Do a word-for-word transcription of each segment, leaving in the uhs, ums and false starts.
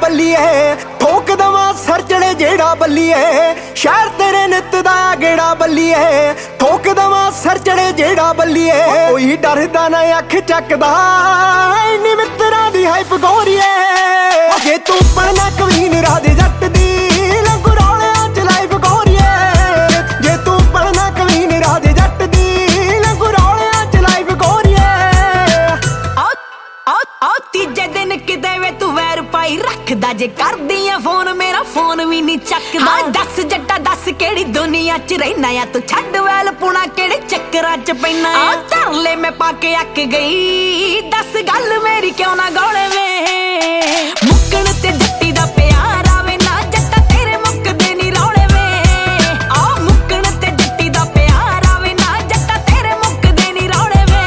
बल्लीए ठोक दवा सर चढ़े जेड़ा बल्लीए शहर तेरे नित दा गेड़ा बल्लीए ठोक दवा सर चढ़े जेड़ा बल्लीए कोई डरदा ना अख चकदा इन्नी मित्तरां दी हाइप गोरीए जे तू पढ़ना कवीन राधे जट दी लंगू रौलियां च लाइफ गोरीए जे तू पढ़ना कवीन राधे जट दी लंगू रौलियां च लाइफ गोरीए आओ आओ आओ तीजे दिन किते वे तू वैर पाई रखदा जे करदी आ फोन मेरा फोन भी नहीं चकदा दस जट्टा दस केड़ी दुनिया च रहना या तू छड्ड वैल पुणा केड़े चक्करां च पैना आ तरले मैं पाके अक गई दस गल मेरी क्यों ना गौले वे मुक्कण ते जट्टी दा प्यार आवे ना जट्टा तेरे मुक्कदे नी रौले वे आ मुक्कण ते जट्टी दा प्यार आवे ना जट्टा तेरे मुक्कदे नी रौले वे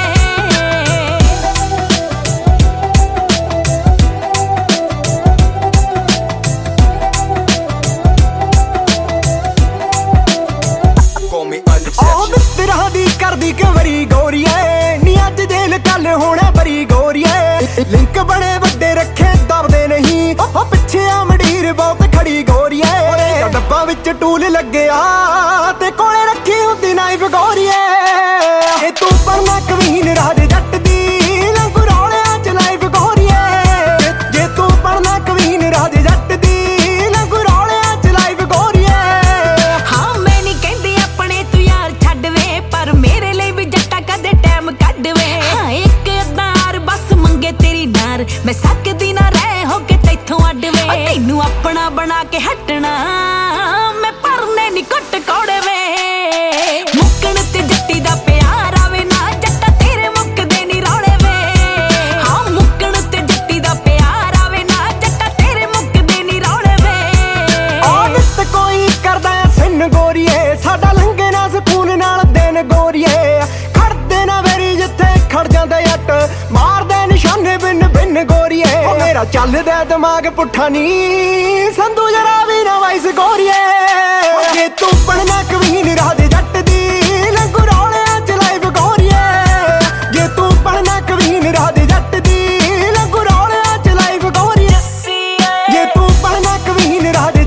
ओ मित्तरां दी करदी कवरी गोरीए नी अज जेल कल होना बरी गोरीए लिंक बड़े वड्डे रखे दबदे नहीं ओ पिछे आ मंडीर बहुत खड़ी गोरीए डब्बा विच टूल लगे आ ते कोले रखी हुंदी नाइफ गोरीए जे तू पढ़ना कवीन राधे जट दी लंगू रौलियां च लाइफ गोरीए जे तू पढ़ना कवीन राधे जट दी लंगू रौलियां च लाइफ गोरीए हाँ मैं नहीं कहंदी अपने तू यार छड्ड वे पर मेरे लिए भी जट्टा कदे टाइम कढ वे हाँ एक अदार बस मंगे तेरी नार मैं सकदी ना रह हो के तैथों अड वे तैनू अपना बना के हटना मैं परने नी घुट कौड़े वे मुक्कण ते जट्टी दा प्यार आवे ना जट्टा तेरे मुक्कदे नी रौले वे हाँ मुक्कण ते जट्टी दा प्यार आवे ना जट्टा तेरे मुक्कदे नी रौले वे आदत कोई करदा सिन गोरीए साडा लंघे ना सकून नाल दिन गोरीए खड़दे ना वेरी जिथे खड़ जांदा जट मारदे निशाने बिन बिन गोरीए ओ मेरा चलदा दिमाग पुट्ठा नी संधू जरा भी ना वाइस गोरीए जे तू पढ़ना कवीन राधे जट दी लंगू रौलियां च लाइफ गोरीए जे तू पढ़ना कवीन राधे जट दी लंगू रौलियां च लाइफ गोरीए जे तू पढ़ना कवीन राधे